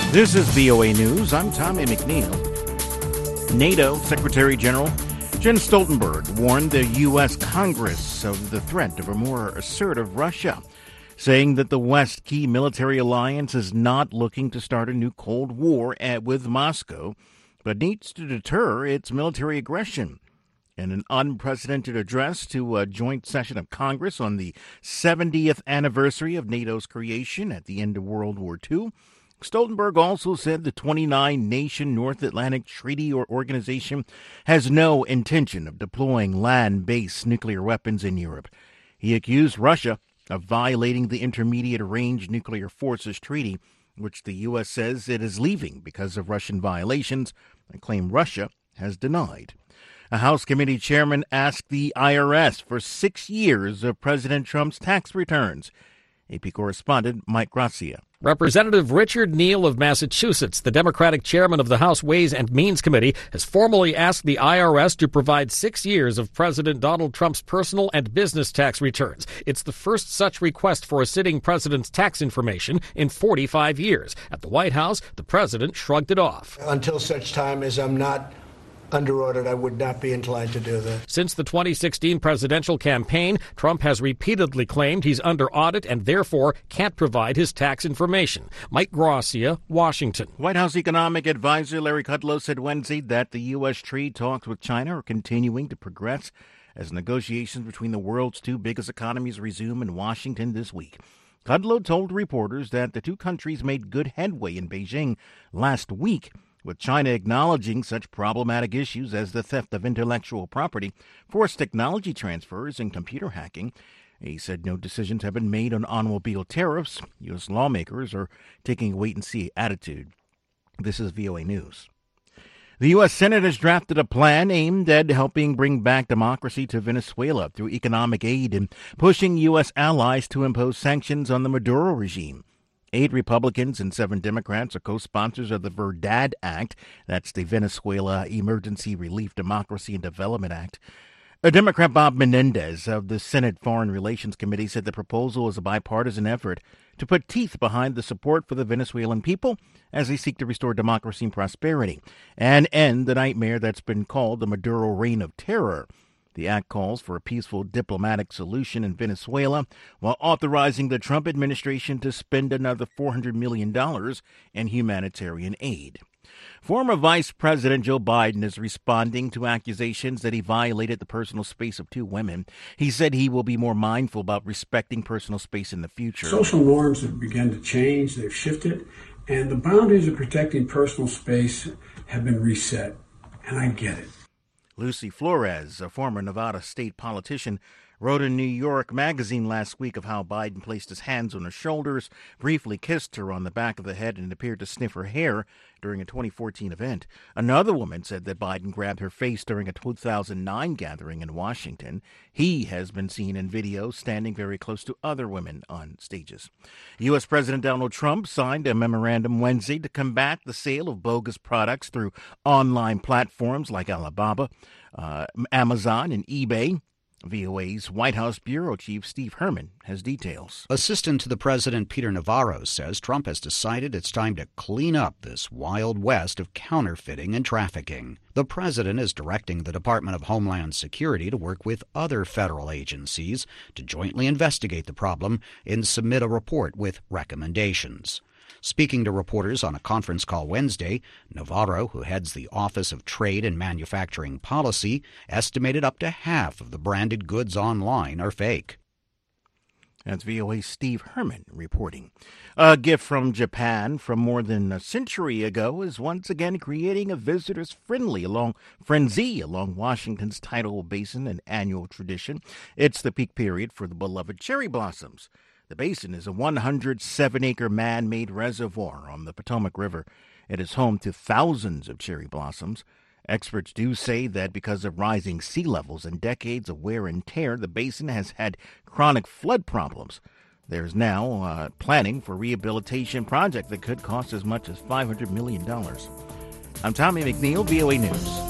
This is VOA News. I'm Tommy McNeil. NATO Secretary General Jens Stoltenberg warned the U.S. Congress of the threat of a more assertive Russia, saying that the West's key military alliance is not looking to start a new Cold War with Moscow, but needs to deter its military aggression. In an unprecedented address to a joint session of Congress on the 70th anniversary of NATO's creation at the end of World War II, Stoltenberg also said the 29-nation North Atlantic Treaty Organization has no intention of deploying land-based nuclear weapons in Europe. He accused Russia of violating the Intermediate-Range Nuclear Forces Treaty, which the U.S. says it is leaving because of Russian violations, and claimed Russia has denied. A House committee chairman asked the IRS for 6 years of President Trump's tax returns. AP correspondent Mike Gracia. Representative Richard Neal of Massachusetts, the Democratic chairman of the House Ways and Means Committee, has formally asked the IRS to provide 6 years of President Donald Trump's personal and business tax returns. It's the first such request for a sitting president's tax information in 45 years. At the White House, the president shrugged it off. Until such time as I'm not under audit, I would not be inclined to do that. Since the 2016 presidential campaign, Trump has repeatedly claimed he's under audit and therefore can't provide his tax information. Mike Gracia, Washington. White House economic advisor Larry Kudlow said Wednesday that the U.S. trade talks with China are continuing to progress as negotiations between the world's two biggest economies resume in Washington this week. Kudlow told reporters that the two countries made good headway in Beijing last week, with China acknowledging such problematic issues as the theft of intellectual property, forced technology transfers, and computer hacking. He said no decisions have been made on automobile tariffs. U.S. lawmakers are taking a wait-and-see attitude. This is VOA News. The U.S. Senate has drafted a plan aimed at helping bring back democracy to Venezuela through economic aid and pushing U.S. allies to impose sanctions on the Maduro regime. 8 Republicans and 7 Democrats are co-sponsors of the Verdad Act. That's the Venezuela Emergency Relief, Democracy, and Development Act. A Democrat, Bob Menendez, of the Senate Foreign Relations Committee, said the proposal is a bipartisan effort to put teeth behind the support for the Venezuelan people as they seek to restore democracy and prosperity and end the nightmare that's been called the Maduro Reign of Terror. The act calls for a peaceful diplomatic solution in Venezuela while authorizing the Trump administration to spend another $400 million in humanitarian aid. Former Vice President Joe Biden is responding to accusations that he violated the personal space of 2 women. He said he will be more mindful about respecting personal space in the future. Social norms have begun to change. They've shifted, and the boundaries of protecting personal space have been reset, and I get it. Lucy Flores, a former Nevada state politician, wrote in New York Magazine last week of how Biden placed his hands on her shoulders, briefly kissed her on the back of the head, and appeared to sniff her hair during a 2014 event. Another woman said that Biden grabbed her face during a 2009 gathering in Washington. He has been seen in videos standing very close to other women on stages. U.S. President Donald Trump signed a memorandum Wednesday to combat the sale of bogus products through online platforms like Alibaba, Amazon, and eBay. VOA's White House Bureau Chief Steve Herman has details. Assistant to the President Peter Navarro says Trump has decided it's time to clean up this wild west of counterfeiting and trafficking. The president is directing the Department of Homeland Security to work with other federal agencies to jointly investigate the problem and submit a report with recommendations. Speaking to reporters on a conference call Wednesday, Navarro, who heads the Office of Trade and Manufacturing Policy, estimated up to half of the branded goods online are fake. That's VOA's Steve Herman reporting. A gift from Japan from more than a century ago is once again creating a visitors' frenzy along Washington's tidal basin, an annual tradition. It's the peak period for the beloved cherry blossoms. The basin is a 107-acre man-made reservoir on the Potomac River. It is home to thousands of cherry blossoms. Experts do say that because of rising sea levels and decades of wear and tear, the basin has had chronic flood problems. There's now planning for a rehabilitation project that could cost as much as $500 million. I'm Tommy McNeil, VOA News.